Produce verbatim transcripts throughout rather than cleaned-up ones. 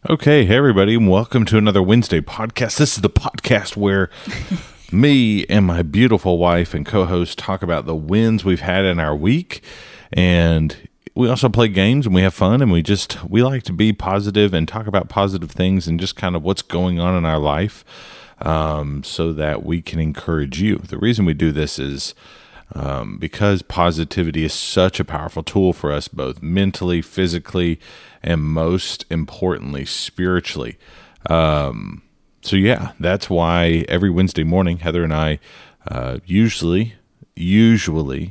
Okay, hey everybody, and welcome to another Wednesday podcast. This is the podcast where me and my beautiful wife and co-host talk about the wins we've had in our week, and we also play games and we have fun, and we just we like to be positive and talk about positive things and just kind of what's going on in our life, um, so that we can encourage you. The reason we do this is Um, because positivity is such a powerful tool for us, both mentally, physically, and most importantly, spiritually. Um, so yeah, that's why every Wednesday morning, Heather and I uh, usually, usually,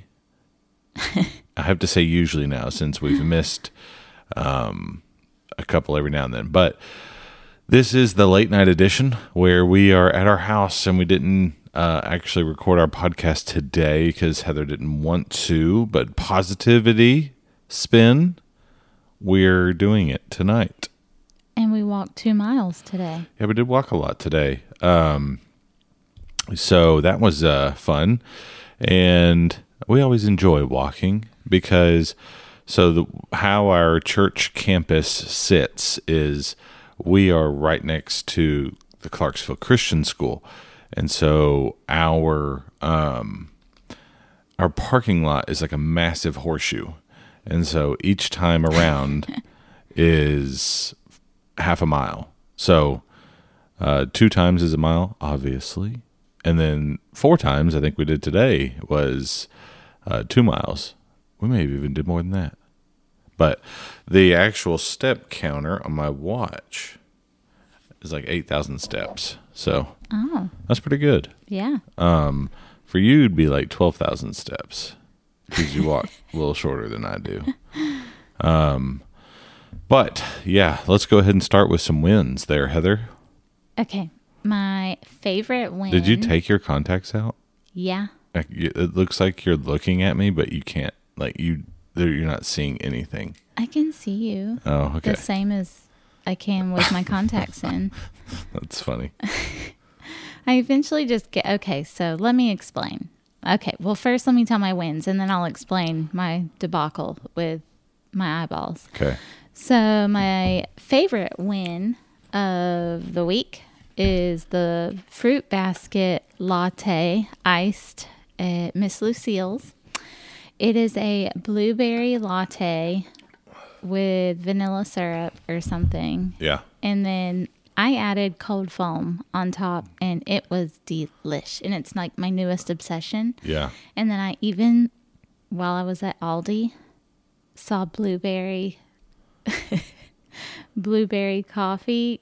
I have to say usually now since we've missed um, a couple every now and then, but this is the late night edition where we are at our house and we didn't Uh, actually record our podcast today because Heather didn't want to, but positivity spin, we're doing it tonight. And we walked two miles today. Yeah, we did walk a lot today. Um, so that was uh, fun. And we always enjoy walking because so the, how our church campus sits is we are right next to the Clarksville Christian School. And so our um, our parking lot is like a massive horseshoe. And so each time around is half a mile. So uh, two times is a mile, obviously. And then four times, I think we did today, was uh, two miles. We maybe even did more than that. But the actual step counter on my watch is like eight thousand steps. So oh, that's pretty good. Yeah. Um, for you, it'd be like twelve thousand steps because you walk a little shorter than I do. Um, but yeah, let's go ahead and start with some wins there, Heather. Okay. My favorite win. Did you take your contacts out? Yeah. Like, it looks like you're looking at me, but you can't, like you, you're not seeing anything. I can see you. Oh, okay. The same as I can with my contacts in. That's funny. I eventually just get, okay, so let me explain. Okay, well, first let me tell my wins, and then I'll explain my debacle with my eyeballs. Okay. So my favorite win of the week is the fruit basket latte iced at Miss Lucille's. It is a blueberry latte with vanilla syrup or something. Yeah. And then I added cold foam on top, and it was delish. And it's like my newest obsession. Yeah. And then I even, while I was at Aldi, saw blueberry, blueberry coffee,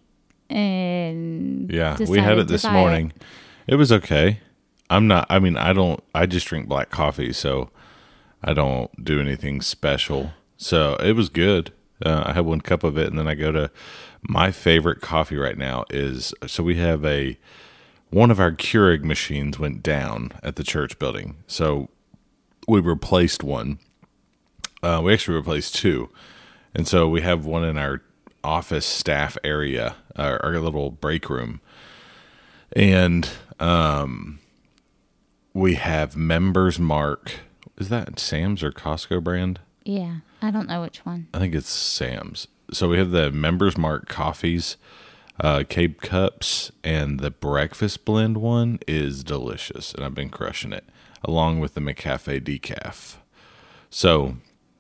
and yeah, we had it this morning. It. it was okay. I'm not. I mean, I don't. I just drink black coffee, so I don't do anything special. So it was good. Uh, I had one cup of it, and then I go to my favorite coffee right now is, so we have a, one of our Keurig machines went down at the church building. So we replaced one. Uh, we actually replaced two. And so we have one in our office staff area, our, our little break room. And um, we have Members Mark. Is that Sam's or Costco brand? Yeah, I don't know which one. I think it's Sam's. So we have the Members Mark coffees, uh, Cape Cups, and the breakfast blend one is delicious, and I've been crushing it, along with the McCafe decaf. So,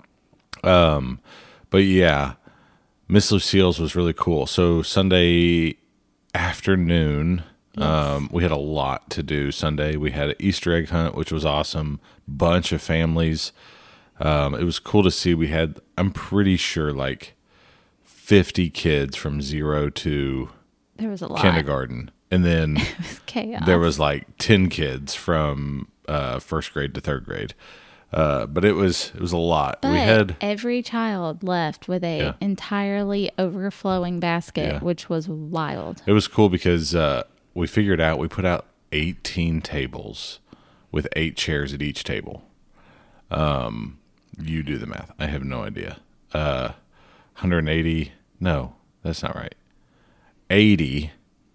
um, but yeah, Miss Lucille's was really cool. So Sunday afternoon, yes. um, we had a lot to do Sunday. We had an Easter egg hunt, which was awesome. Bunch of families. Um, it was cool to see. We had, I'm pretty sure, like fifty kids from zero to there was a lot. kindergarten. And then it was chaos. There was like ten kids from uh, first grade to third grade. Uh, but it was it was a lot. But we had every child left with a yeah. entirely overflowing basket, yeah. which was wild. It was cool because uh, we figured out, we put out eighteen tables with eight chairs at each table. Um, you do the math. I have no idea. Uh, one hundred eighty. No, that's not right. eighty.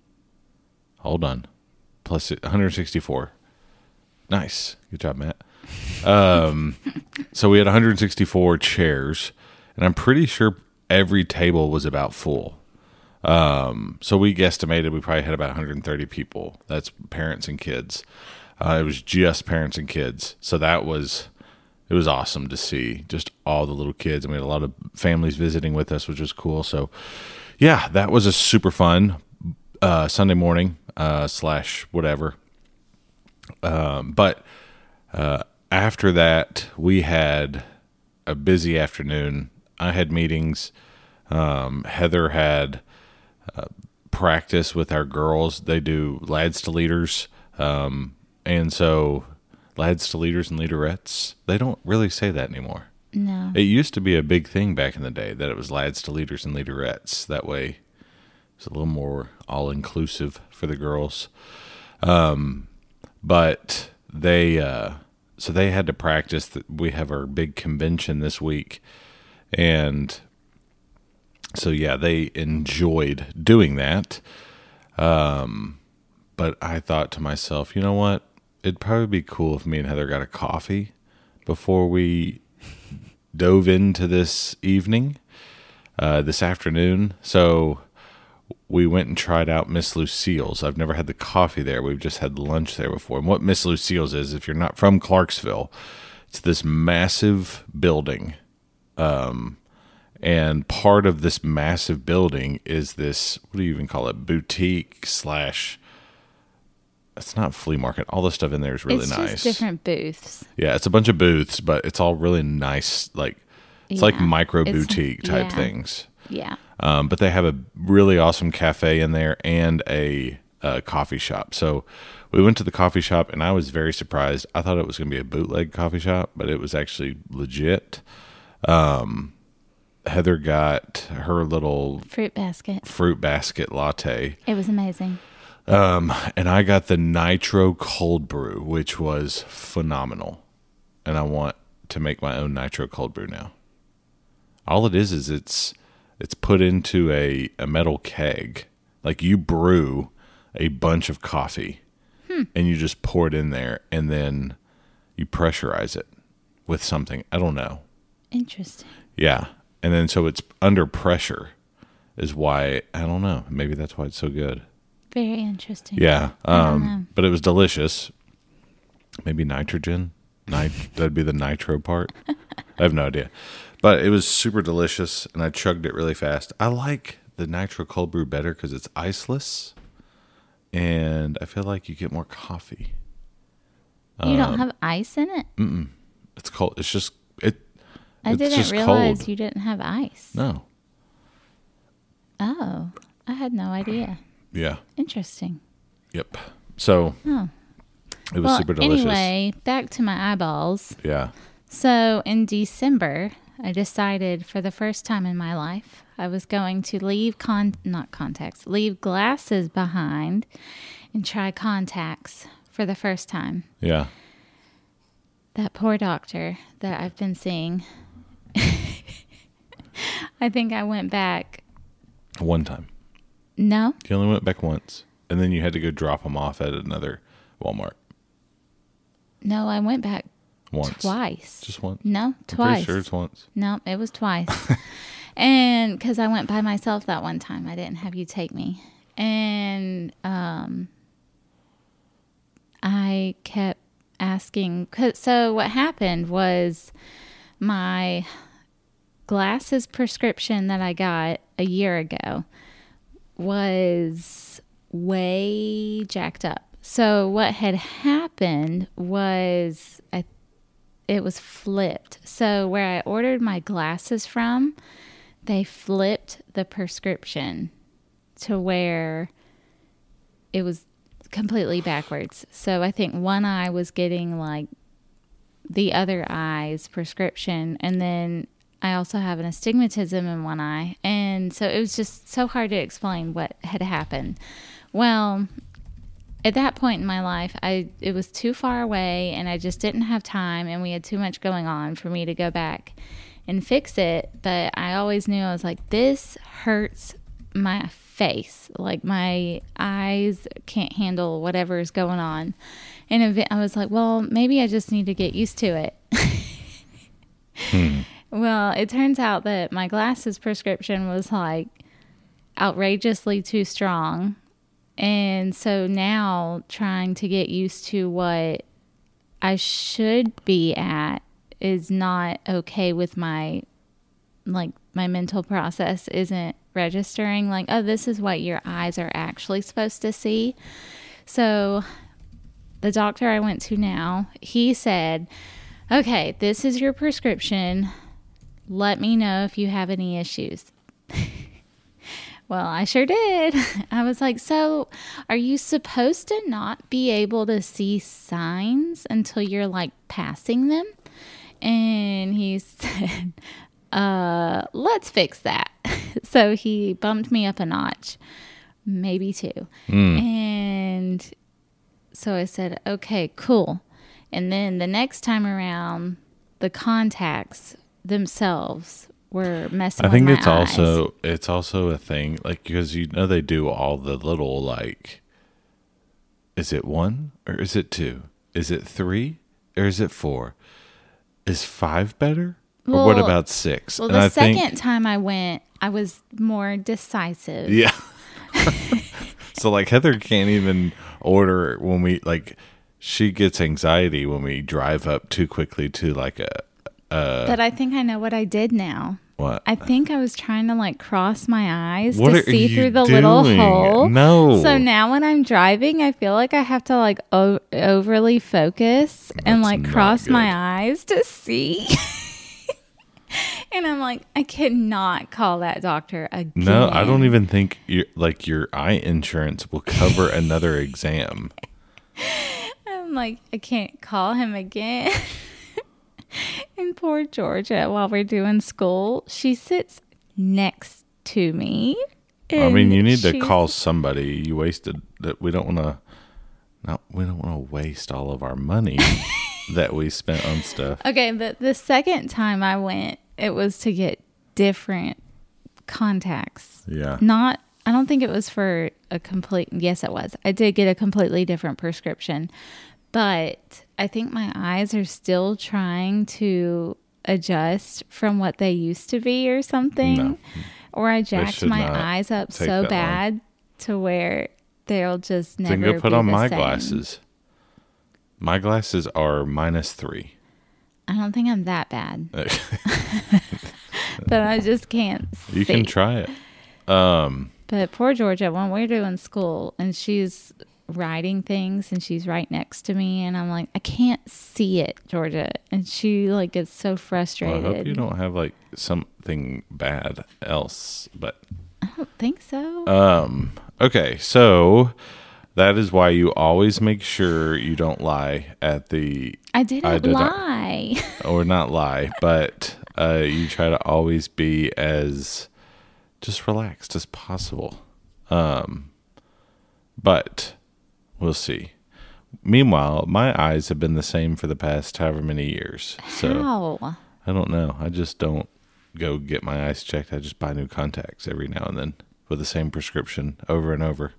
Hold on. Plus one hundred sixty-four. Nice. Good job, Matt. Um, so we had one hundred sixty-four chairs, and I'm pretty sure every table was about full. Um, so we guesstimated we probably had about one hundred thirty people. That's parents and kids. Uh, it was just parents and kids. So that was, it was awesome to see just all the little kids. And we had a lot of families visiting with us, which was cool. So yeah, that was a super fun uh, Sunday morning uh, slash whatever. Um, but uh, after that, we had a busy afternoon. I had meetings. Um, Heather had uh, practice with our girls. They do lads to leaders. Um, and so lads to leaders and leaderettes, they don't really say that anymore. No. It used to be a big thing back in the day that it was lads to leaders and leaderettes. That way it's a little more all-inclusive for the girls. Um, but they, uh, so they had to practice. That we have our big convention this week. And so, yeah, they enjoyed doing that. Um, but I thought to myself, you know what? It'd probably be cool if me and Heather got a coffee before we dove into this evening, uh, this afternoon. So we went and tried out Miss Lucille's. I've never had the coffee there. We've just had lunch there before. And what Miss Lucille's is, if you're not from Clarksville, it's this massive building. Um, and part of this massive building is this, what do you even call it? Boutique slash, it's not flea market. All the stuff in there is really it's nice. It's just different booths. Yeah, it's a bunch of booths, but it's all really nice. Like, it's yeah. like micro it's, boutique type yeah. things. Yeah. Um, but they have a really awesome cafe in there and a, a coffee shop. So we went to the coffee shop, and I was very surprised. I thought it was going to be a bootleg coffee shop, but it was actually legit. Um, Heather got her little fruit basket fruit basket latte. It was amazing. Um, and I got the nitro cold brew, which was phenomenal. And I want to make my own nitro cold brew now. All it is is it's it's put into a, a metal keg. Like, you brew a bunch of coffee hmm. and you just pour it in there, and then you pressurize it with something. I don't know. Interesting. Yeah. And then so it's under pressure is why, I don't know. Maybe that's why it's so good. Very interesting. Yeah. I don't Um, know. but it was delicious. Maybe nitrogen. Nit- that'd be the nitro part. I have no idea. But it was super delicious, and I chugged it really fast. I like the nitro cold brew better because it's iceless, and I feel like you get more coffee. You um, don't have ice in it? Mm-mm. It's cold. It's just it. I it's didn't just realize cold. you didn't have ice. No. Oh, I had no idea. Yeah. Interesting. Yep. So Oh. it was Well, super delicious. anyway, back to my eyeballs. Yeah. So in December, I decided for the first time in my life, I was going to leave con not contacts, leave glasses behind and try contacts for the first time. Yeah. That poor doctor that I've been seeing. I think I went back. One time. No, You only went back once, and then you had to go drop them off at another Walmart. no, I went back Once. twice. Just once. No, I'm twice. pretty sure it's once. No, it was twice. And because I went by myself that one time, I didn't have you take me. And um, I kept asking. Cause, so what happened was my glasses prescription that I got a year ago was way jacked up. So what had happened was I it was flipped. So where I ordered my glasses from, they flipped the prescription to where it was completely backwards. So I think one eye was getting like the other eye's prescription, and then I also have an astigmatism in one eye. And so it was just so hard to explain what had happened. Well, at that point in my life, I it was too far away, and I just didn't have time, and we had too much going on for me to go back and fix it. But I always knew, I was like, this hurts my face. Like, my eyes can't handle whatever is going on. And I was like, well, maybe I just need to get used to it. Hmm. Well, it turns out that my glasses prescription was like, outrageously too strong. And so now trying to get used to what I should be at is not okay with my, like, my mental process isn't registering. Like, oh, this is what your eyes are actually supposed to see. So the doctor I went to now, he said, okay, this is your prescription. Let me know if you have any issues. Well, I sure did. I was like, so are you supposed to not be able to see signs until you're like passing them? And he said, uh, let's fix that. So he bumped me up a notch, maybe two. Mm. And so I said, okay, cool. And then the next time around, the contacts themselves were messing I think with my it's eyes. also it's also a thing, like, because you know they do all the little, like, is it one or is it two? Is it three or is it four? Is five better? Well, or what about six? Well, and the I second think, time I went, I was more decisive. Yeah. So, like, Heather can't even order when we, like, she gets anxiety when we drive up too quickly to, like, a Uh, but I think I know what I did now. What? I think I was trying to like cross my eyes what to see you through the doing? little hole. No. So now when I'm driving, I feel like I have to like o- overly focus That's and like cross good. my eyes to see. And I'm like, I cannot call that doctor again. No, I don't even think your like your eye insurance will cover another exam. I'm like, I can't call him again. And poor Georgia, while we're doing school, she sits next to me. I mean, you need to call somebody. You wasted that. We don't want to. No, we don't want to waste all of our money that we spent on stuff. Okay, but the second time I went, it was to get different contacts. Yeah. Not. I don't think it was for a complete. Yes, it was. I did get a completely different prescription. But I think my eyes are still trying to adjust from what they used to be or something. No, or I jacked my eyes up so bad long. to where they'll just never Then go put be on the my same. glasses. My glasses are minus three. I don't think I'm that bad. But I just can't see. You can try it. Um, but poor Georgia, when we're doing school and she's writing things and she's right next to me and I'm like, I can't see it, Georgia, and she like gets so frustrated. Well, I hope you don't have like something bad else, but I don't think so. Um okay, so that is why you always make sure you don't lie at the I didn't I did lie not, or not lie, but uh you try to always be as just relaxed as possible. Um but we'll see. Meanwhile, my eyes have been the same for the past however many years. So How? I don't know. I just don't go get my eyes checked. I just buy new contacts every now and then with the same prescription over and over.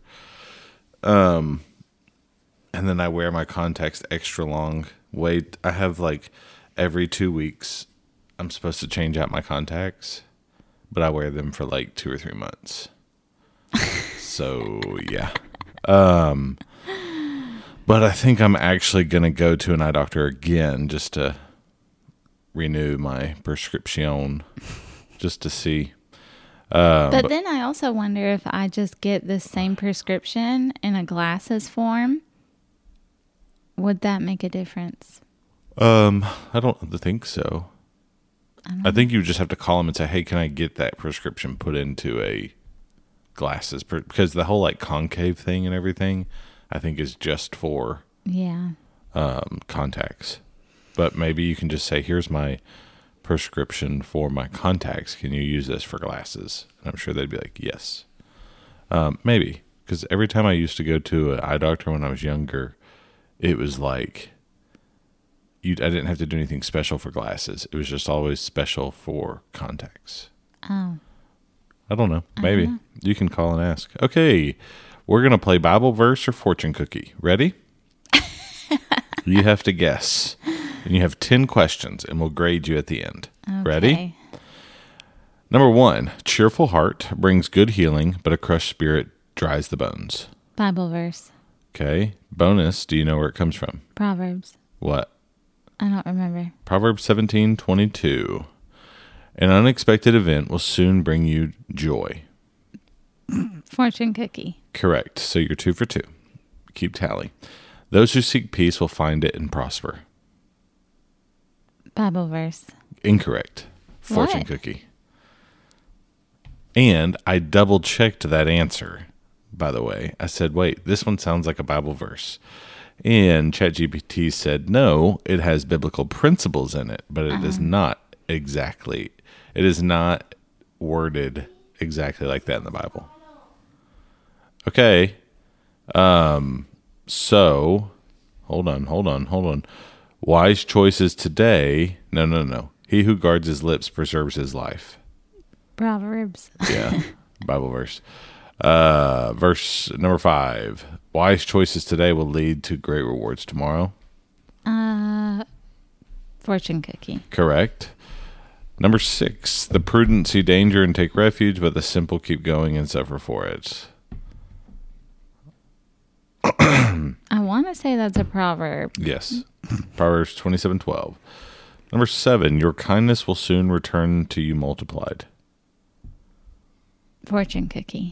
Um, and then I wear my contacts extra long. Wait, I have like every two weeks I'm supposed to change out my contacts, but I wear them for like two or three months. So yeah. Um, But I think I'm actually going to go to an eye doctor again just to renew my prescription, just to see. Um, but, but then I also wonder if I just get the same prescription in a glasses form, would that make a difference? Um, I don't think so. I, don't I think you just have to call them and say, hey, can I get that prescription put into a glasses? Because the whole like concave thing and everything, I think is just for yeah um, contacts. But maybe you can just say, here's my prescription for my contacts. Can you use this for glasses? And I'm sure they'd be like, yes. Um, maybe. Because every time I used to go to an eye doctor when I was younger, it was like, you, I didn't have to do anything special for glasses. It was just always special for contacts. Oh. I don't know. Maybe. Don't know. You can call and ask. Okay. We're going to play Bible verse or fortune cookie. Ready? You have to guess. And you have ten questions, and we'll grade you at the end. Okay. Ready? Number one, cheerful heart brings good healing, but a crushed spirit dries the bones. Bible verse. Okay. Bonus, do you know where it comes from? Proverbs. What? I don't remember. Proverbs seventeen twenty-two. An unexpected event will soon bring you joy. Fortune cookie. Correct. So you're two for two. Keep tally. Those who seek peace will find it and prosper. Bible verse. Incorrect. Fortune What? cookie. And I double checked that answer, by the way. I said, wait, this one sounds like a Bible verse. And ChatGPT said, no, it has biblical principles in it, but it uh-huh. is not exactly, it is not worded exactly like that in the Bible. Okay. Um, so, hold on, hold on, hold on. Wise choices today. No, no, no. He who guards his lips preserves his life. Proverbs. Yeah, Bible verse. Uh, verse number five. Wise choices today will lead to great rewards tomorrow. Uh, fortune cookie. Correct. Number six. The prudent see danger and take refuge, but the simple keep going and suffer for it. I want to say that's a proverb. Yes. Proverbs twenty-seven twelve. Number seven. Your kindness will soon return to you multiplied. Fortune cookie.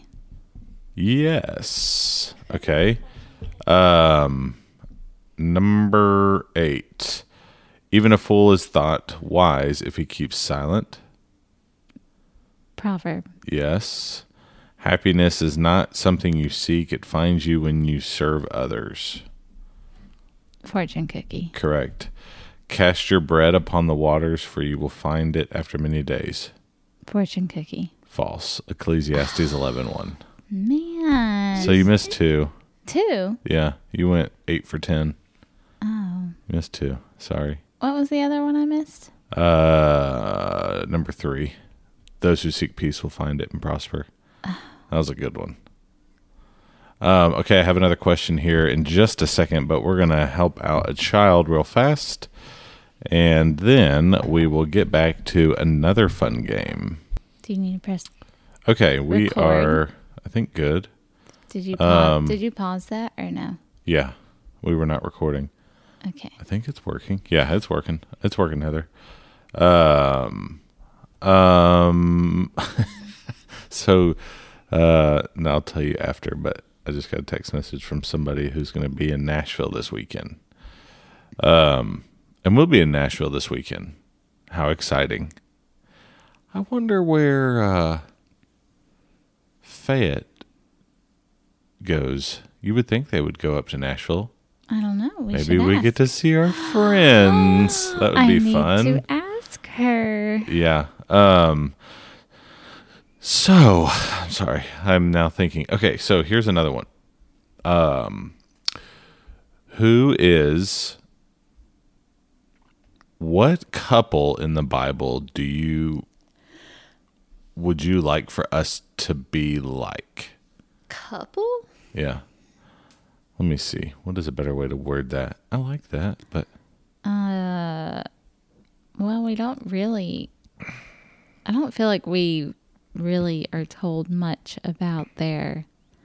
Yes. Okay. Um, number eight. Even a fool is thought wise if he keeps silent. Proverb. Yes. Happiness is not something you seek. It finds you when you serve others. Fortune cookie. Correct. Cast your bread upon the waters, for you will find it after many days. Fortune cookie. False. Ecclesiastes eleven one. Man. So you missed two. Two? Yeah. You went eight for ten. Oh. You missed two. Sorry. What was the other one I missed? Uh, number three. Those who seek peace will find it and prosper. That was a good one. Um, okay, I have another question here in just a second, but we're going to help out a child real fast. And then we will get back to another fun game. Do you need to press Okay, we record? are, I think, good. Did you pause, Um, did you pause that or no? Yeah, we were not recording. Okay. I think it's working. Yeah, it's working. It's working, Heather. Um, um, so, uh, and I'll tell you after, but I just got a text message from somebody who's going to be in Nashville this weekend. Um, and we'll be in Nashville this weekend. How exciting. I wonder where, uh, Fayette goes. You would think they would go up to Nashville. I don't know. We Maybe should we ask. get to see our friends. That would I be need fun. to ask her. Yeah. Um, so, I'm sorry. I'm now thinking. Okay, so here's another one. Um, who is, what couple in the Bible do you, would you like for us to be like? Couple? Yeah. Let me see. What is a better way to word that? I like that, but. Uh, well, we don't really, I don't feel like we really are told much about their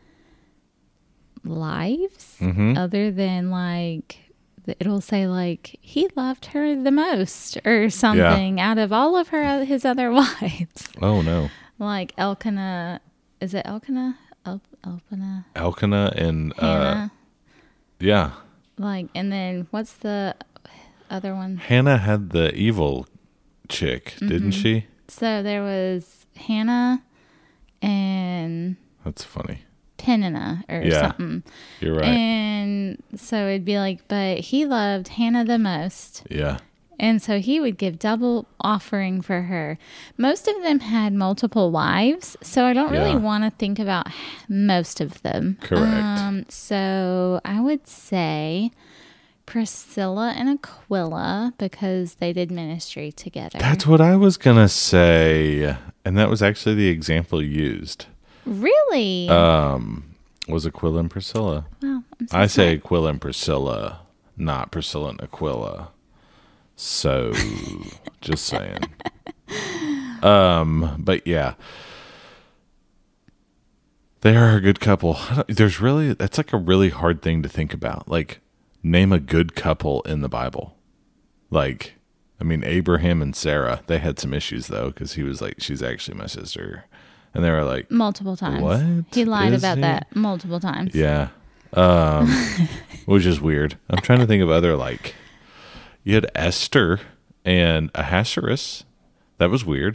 lives Mm-hmm. other than like, it'll say like, he loved her the most or something out of all of her, his other wives. Oh, no. Like Elkanah, is it Elkanah? El- Elkanah? Elkanah and, uh, Hannah? yeah. Like, and then what's the other one? Hannah had the evil chick, didn't she? So there was Hannah and That's funny. Peninnah or Yeah. something. You're right. And so it'd be like, but he loved Hannah the most. Yeah. And so he would give double offering for her. Most of them had multiple wives, so I don't really Yeah. want to think about most of them. Correct. Um, so I would say Priscilla and Aquila because they did ministry together. That's what I was going to say. And that was actually the example used. Really? Um, was Aquila and Priscilla. Wow, I'm so I say smart. Aquila and Priscilla, not Priscilla and Aquila. So, just saying. Um, but yeah, they are a good couple. I don't- There's really, that's like a really hard thing to think about. Like, name a good couple in the Bible. Like, I mean, Abraham and Sarah, they had some issues though, because he was like, she's actually my sister. And they were like, Multiple times. What? He lied Is about he? that multiple times. yeah. Um, which is weird. I'm trying to think of other, like, you had Esther and Ahasuerus. That was weird.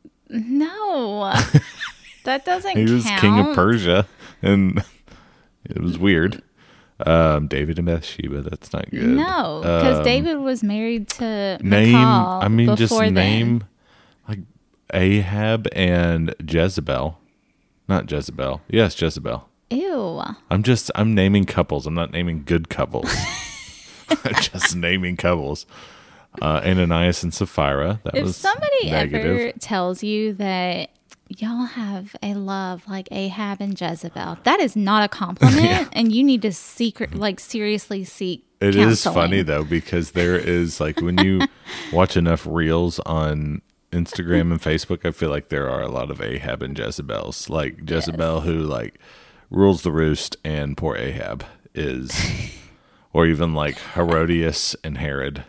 No. That doesn't He was count. king of Persia, and it was weird. Um, David and Bathsheba, that's not good. No, because Um, David was married to Name, Michal I mean, just before name then. like Ahab and Jezebel. Not Jezebel. Yes, Jezebel. Ew. I'm just, I'm naming couples. I'm not naming good couples. I'm just naming couples. Uh, Ananias and Sapphira. That If was somebody negative. ever tells you that y'all have a love like Ahab and Jezebel, that is not a compliment, Yeah. and you need to secret, like seriously seek. It is counseling. funny though, because there is like when you watch enough reels on Instagram and Facebook, I feel like there are a lot of Ahab and Jezebels. Like Jezebel, Yes. who like rules the roost, and poor Ahab is, or even like Herodias and Herod.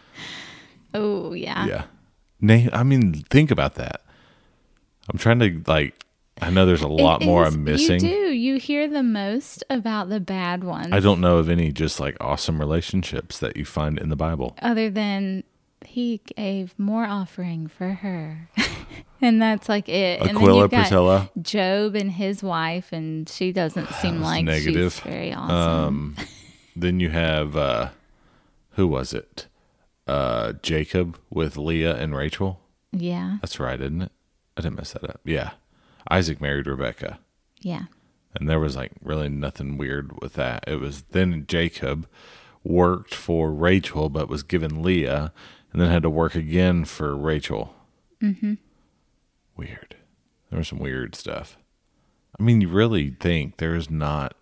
Oh yeah. Yeah. Name, I mean, think about that. I'm trying to like, I know there's a lot It more is- I'm missing. You do. You hear the most about the bad ones. I don't know of any just like awesome relationships that you find in the Bible. Other than he gave more offering for her. And that's like it. And then Aquila, you've got Priscilla. Job and his wife, and she doesn't seem was like negative. she's very awesome. Um, then you have uh, who was it? Uh, Jacob with Leah and Rachel. yeah. That's right, isn't it? I didn't mess that up. Yeah, Isaac married Rebecca, Yeah. and there was like really nothing weird with that. It was then Jacob worked for Rachel, but was given Leah, and then had to work again for Rachel. Mm-hmm. Weird. There was some weird stuff. I mean, you really think there's not.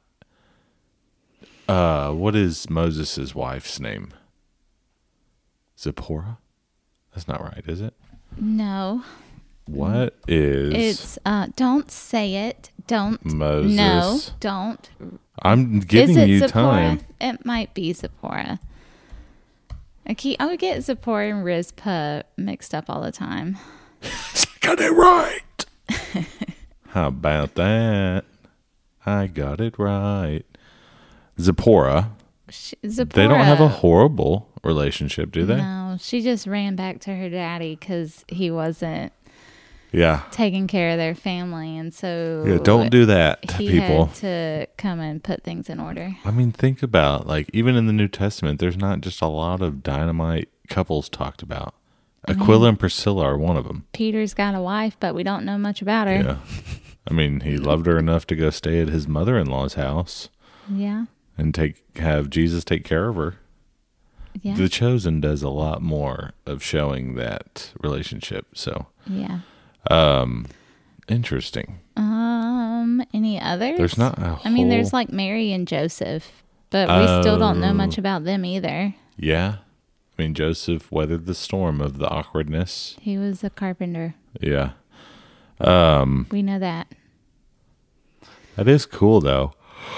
Uh, what is Moses' wife's name? Zipporah? That's not right, is it? No. What is It's, uh, don't say it. Don't. Moses? No, don't. I'm giving Is it you Zipporah? time. It might be Zipporah. I keep, I would get Zipporah and Rizpah mixed up all the time. Got it right. How about that? I got it right. Zipporah. She, Zipporah. They don't have a horrible relationship, do they? No, she just ran back to her daddy because he wasn't Yeah. taking care of their family, and so Yeah, don't do that, he people. had to come and put things in order. I mean, think about, like, even in the New Testament, there's not just a lot of dynamite couples talked about. Aquila and Priscilla are one of them. Peter's got a wife, but we don't know much about her. Yeah. I mean, he loved her enough to go stay at his mother-in-law's house Yeah. and take have Jesus take care of her. Yeah. The Chosen does a lot more of showing that relationship. So, yeah. um, interesting. Um. Any others? There's not a I mean, there's whole- like Mary and Joseph, but we still don't know Oh. much about them either. Yeah. I mean, Joseph weathered the storm of the awkwardness. He was a carpenter. Yeah. Um, We know that. that is cool, though.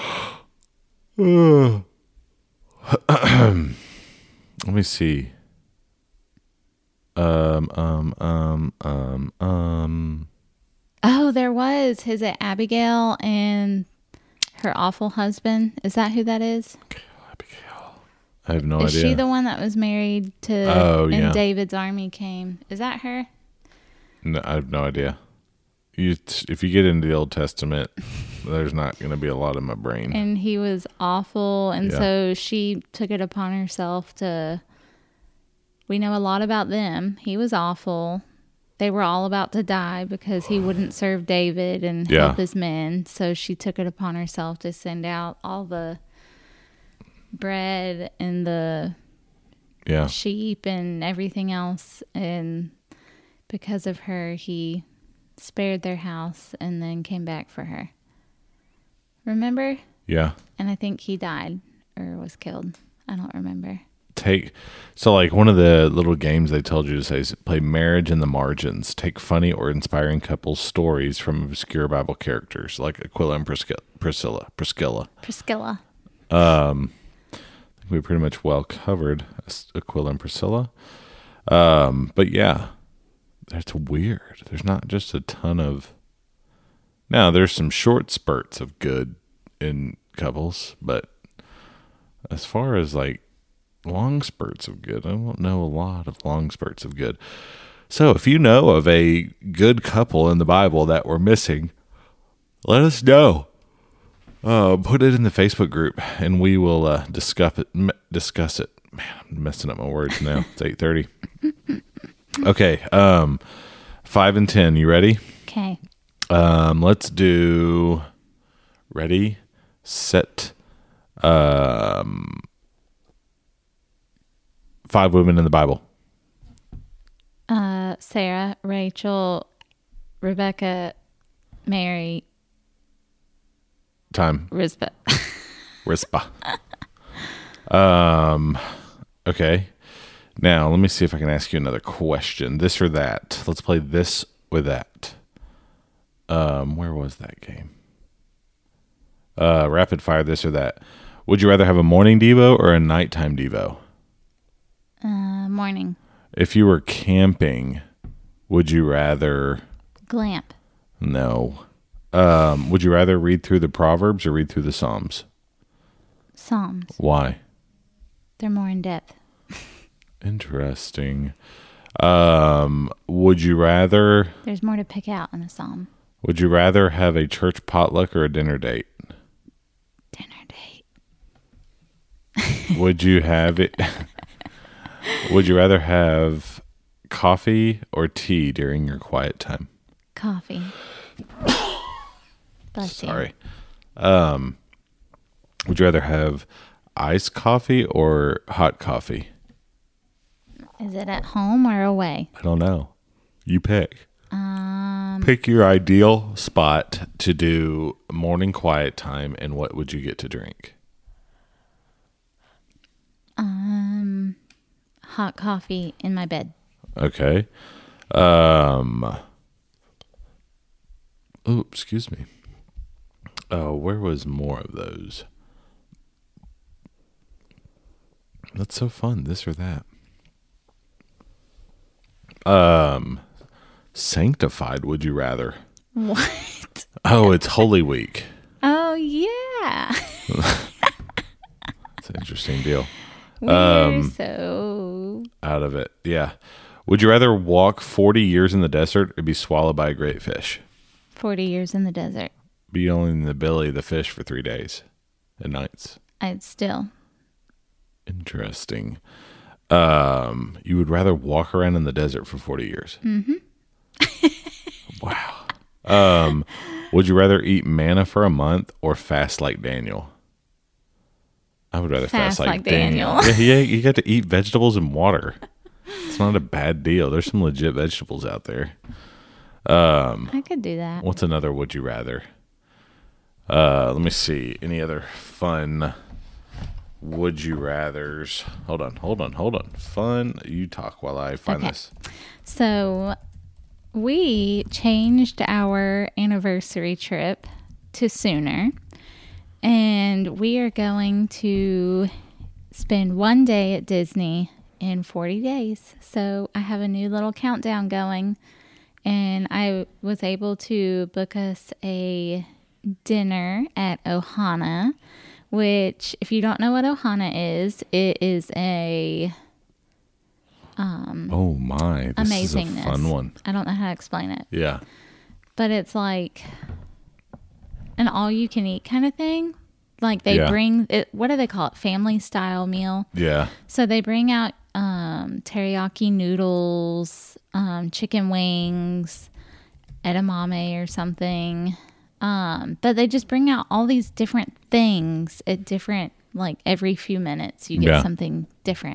Let me see. Um, um, um, um, um. Oh, there was his Abigail and her awful husband. Is that who that is? Abigail. I have no Is idea. she the one that was married to Oh, and yeah. David's army came? Is that her? No, I have no idea. You, if you get into the Old Testament, there's not going to be a lot in my brain. And he was awful, and Yeah. so she took it upon herself to. We know a lot about them. He was awful. They were all about to die because he wouldn't serve David and Yeah. help his men. So she took it upon herself to send out all the bread and the Yeah. sheep and everything else. And because of her, he spared their house and then came back for her. Remember? Yeah. And I think he died or was killed. I don't remember. take so like one of the little games they told you to say is play Marriage in the Margins. Take funny or inspiring couples stories from obscure Bible characters like Aquila and Priscilla. Priscilla. Priscilla. Priscilla. Um, I think we pretty much well covered Aquila and Priscilla. Um, but yeah, that's weird. There's not just a ton of. Now there's some short spurts of good in couples, but as far as like long spurts of good, I don't know a lot of long spurts of good. So if you know of a good couple in the Bible that we're missing, let us know. Uh, put it in the Facebook group, and we will uh, discuss it. M- discuss it. Man, I'm messing up my words now. It's eight thirty. Okay. Um, five and ten. You ready? Okay. Um, let's do. Ready, set. Um. Five women in the Bible. Uh, Sarah, Rachel, Rebecca, Mary, Time. Rizpah. Rizpah. um. Okay. Now let me see if I can ask you another question. This or that. Let's play this or that. Um. Where was that game? Uh. Rapid fire. This or that. Would you rather have a morning devo or a nighttime devo? Uh, morning. If you were camping, would you rather... Glamp. No. Um, would you rather read through the Proverbs or read through the Psalms? Psalms. Why? They're more in depth. Interesting. Um, would you rather... There's more to pick out in a psalm. Would you rather have a church potluck or a dinner date? Dinner date. Would you have it... Would you rather have coffee or tea during your quiet time? Coffee. Bless Sorry. Um, would you rather have iced coffee or hot coffee? you. Is it at home or away? I don't know. You pick. Um, Pick your ideal spot to do morning quiet time, and what would you get to drink? um, hot coffee in my bed. Okay. Um. Oh, excuse me. Oh, where was more of those? That's so fun. This or that. Um, sanctified. Would you rather? What? Oh, it's Holy Week. Oh, yeah. It's an interesting deal. We're Um, so... Out of it, yeah. Would you rather walk forty years in the desert or be swallowed by a great fish? forty years in the desert. Be only in the belly of the fish for three days and nights. I'd still... Interesting. Um, you would rather walk around in the desert for forty years? Mm-hmm. Wow. Um, would you rather eat manna for a month or fast like Daniel? I would rather fast, Fast like, like Daniel. Daniel. yeah, yeah, you got to eat vegetables and water. It's not a bad deal. There's some legit vegetables out there. Um, I could do that. what's another would you rather? Uh, let me see. Any other fun would you rathers? Hold on, hold on, hold on. Fun. You talk while I find Okay. this. So we changed our anniversary trip to sooner, and we are going to spend one day at Disney in forty days. So I have a new little countdown going, and I was able to book us a dinner at Ohana, which, if you don't know what Ohana is, it is a Oh my, this is a amazingness. fun one. I don't know how to explain it, Yeah. but it's like an all-you-can-eat kind of thing. Like they Yeah. bring it. What do they call it? Family style meal. Yeah. So they bring out um, teriyaki noodles, um, chicken wings, edamame or something. Um, but they just bring out all these different things at different, like every few minutes you get Yeah. something different.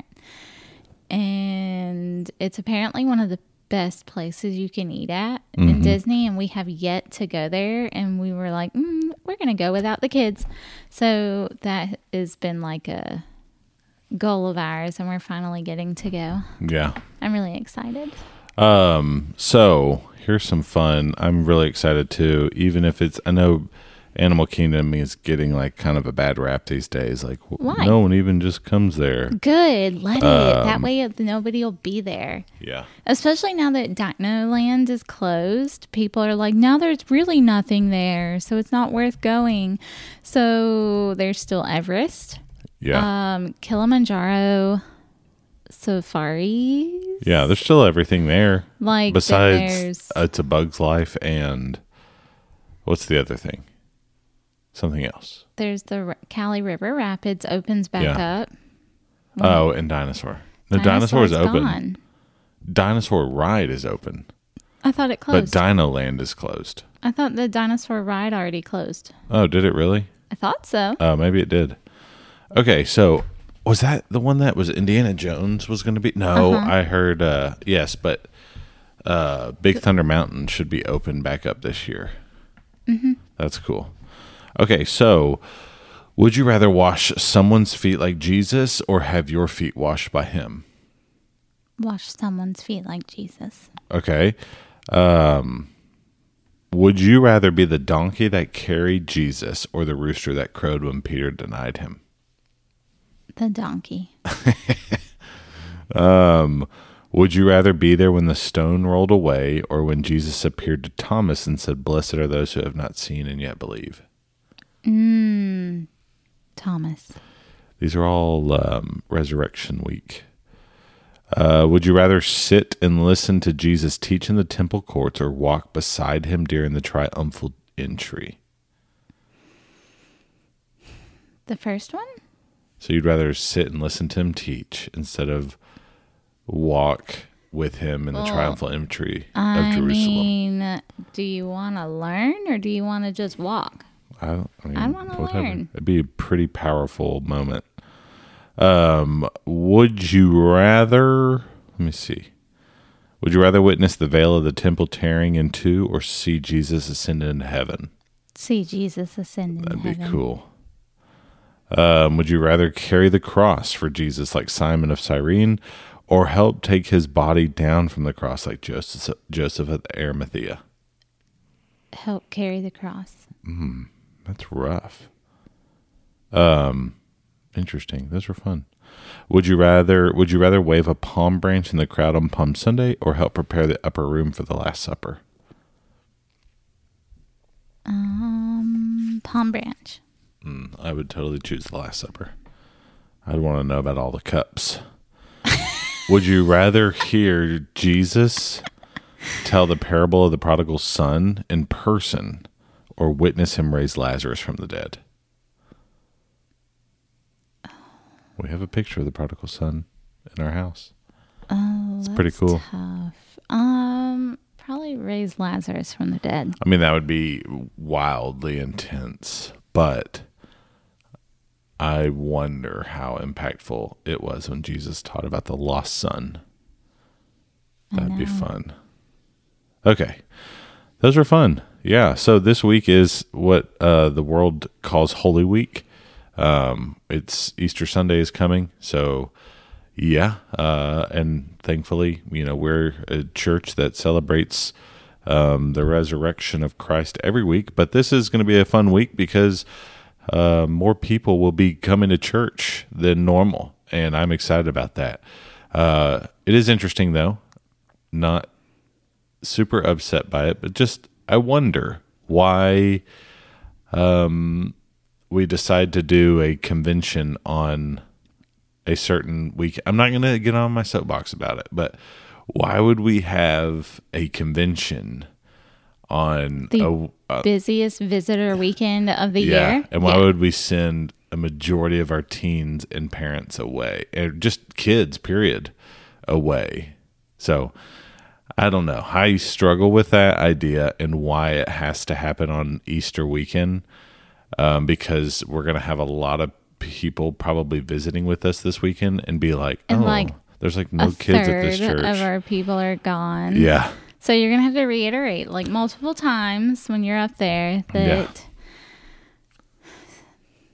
And it's apparently one of the best places you can eat at in Disney, and we have yet to go there, and we were like, mm, we're gonna go without the kids. So that has been like a goal of ours, and we're finally getting to go. Yeah. I'm really excited. Um, so here's some fun. I'm really excited too, even if it's, I know Animal Kingdom is getting like kind of a bad rap these days. Like Why? no one even just comes there. Good. Let it. Um, That way it- nobody will be there. Yeah. Especially now that Dino Land is closed. People are like, now there's really nothing there, so it's not worth going. So there's still Everest. Yeah. Um, Kilimanjaro Safari. Yeah. There's still everything there. Like Besides, there's uh, It's a Bug's Life and what's the other thing? Something else. there's the R- Cali River Rapids opens back Yeah. up. Oh, and Dinosaur. The Dinosaur is Dinosaur's open. gone. Dinosaur Ride is open, I thought it but closed. Dino Land is closed. I thought the dinosaur ride already closed. Oh, did it really? I thought so. Oh, maybe it did. Okay, so was that the one that was Indiana Jones was going to be? No, Uh-huh. I heard uh, yes, but uh, Big Thunder Mountain should be open back up this year. Mm-hmm. That's cool. Okay, so would you rather wash someone's feet like Jesus or have your feet washed by him? Wash someone's feet like Jesus. Okay. Um, would you rather be the donkey that carried Jesus or the rooster that crowed when Peter denied him? The donkey. Would you rather be there when the stone rolled away or when Jesus appeared to Thomas and said, "Blessed are those who have not seen and yet believe"? Thomas. These are all um, resurrection week. Uh, would you rather sit and listen to Jesus teach in the temple courts or walk beside him during the triumphal entry? The first one? So you'd rather sit and listen to him teach instead of walk with him in the Well, triumphal entry of I Jerusalem. mean, do you want to learn or do you want to just walk? I, don't- I, mean, I wanna whatever. learn. It'd be a pretty powerful moment. Um, would you rather? Let me see. Would you rather witness the veil of the temple tearing in two, or see Jesus ascend into heaven? See Jesus ascend in That'd heaven. be cool. Um, would you rather carry the cross for Jesus like Simon of Cyrene, or help take his body down from the cross like Joseph, Joseph of Arimathea? Help carry the cross. That's rough. Um, interesting. Those were fun. Would you rather? Would you rather wave a palm branch in the crowd on Palm Sunday, or help prepare the upper room for the Last Supper? Um, palm branch. Mm, I would totally choose the Last Supper. I'd want to know about all the cups. Would you rather hear Jesus tell the parable of the prodigal son in person, or witness him raise Lazarus from the dead? We have a picture of the prodigal son in our house. Oh, It's that's pretty cool. tough. Um, probably raise Lazarus from the dead. I mean, that would be wildly intense, but I wonder how impactful it was when Jesus taught about the lost son. That'd be know. fun. Okay. Those were fun. Yeah. So this week is what uh, the world calls Holy Week. Um, it's Easter Sunday is coming. So yeah. Uh, and thankfully, you know, we're a church that celebrates um, the resurrection of Christ every week, but this is going to be a fun week because uh, more people will be coming to church than normal. And I'm excited about that. Uh, it is interesting though, not super upset by it, but just, I wonder why, um, we decide to do a convention on a certain week. I'm not going to get on my soapbox about it, but why would we have a convention on The a, a busiest visitor weekend of the yeah, year. and why Yeah. would we send a majority of our teens and parents away, and just kids, period, away? So I don't know. I struggle with that idea and why it has to happen on Easter weekend, um, because we're going to have a lot of people probably visiting with us this weekend and be like, And oh, like there's like no a kids third at this church. of our people are gone. Yeah. So you're going to have to reiterate like multiple times when you're up there that I'm a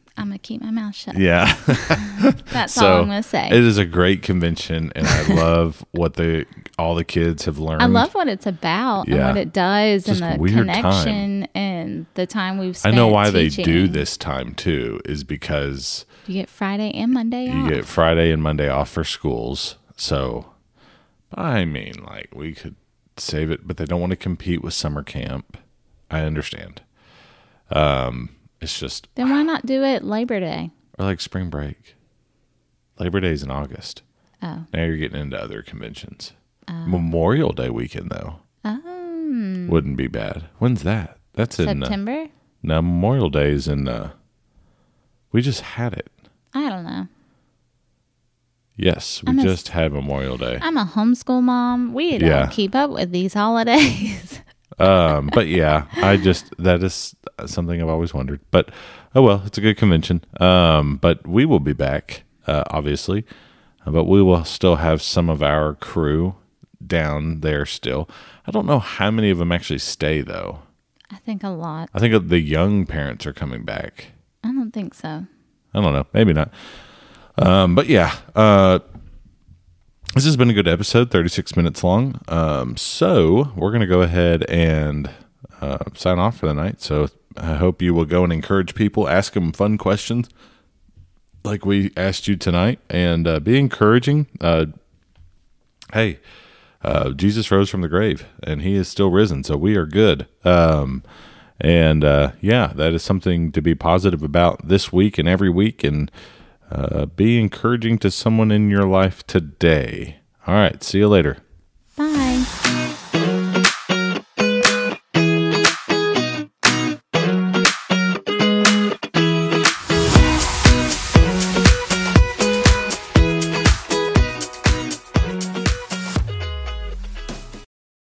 keep my mouth shut. Yeah. That's so all I'm going to say. It is a great convention, and I love what the all the kids have learned. I love what it's about Yeah. and what it does Just and the weird connection time. and the time we've I spent know why teaching. they do this time, too, is because You get Friday and Monday you off. get Friday and Monday off for schools. So, I mean, like, we could save it, but they don't want to compete with summer camp. I understand. Um, it's just... Then why not do it Labor Day? Or like spring break. Labor Day's in August. Oh. Now you're getting into other conventions. Memorial Day weekend, though, Um, wouldn't be bad. When's that? That's in... Uh, September? no, Memorial Day is in... Uh, we just had it. I don't know. Yes, we I'm a- just had Memorial Day. I'm a homeschool mom. We don't Yeah. keep up with these holidays. um, but yeah, I just... That is something I've always wondered. But, oh well, it's a good convention. Um, but we will be back, uh, obviously. But we will still have some of our crew down there still. I don't know how many of them actually stay, though. I think a lot. I think the young parents are coming back. I don't think so. I don't know. Maybe not. Um, but yeah, uh, this has been a good episode, thirty-six minutes long. Um, so we're going to go ahead and uh, sign off for the night. So I hope you will go and encourage people, ask them fun questions like we asked you tonight, and uh, be encouraging. Uh, hey, uh, Jesus rose from the grave, and he is still risen, so we are good. Um, and uh, yeah, that is something to be positive about this week and every week, and uh, be encouraging to someone in your life today. All right, see you later. Bye.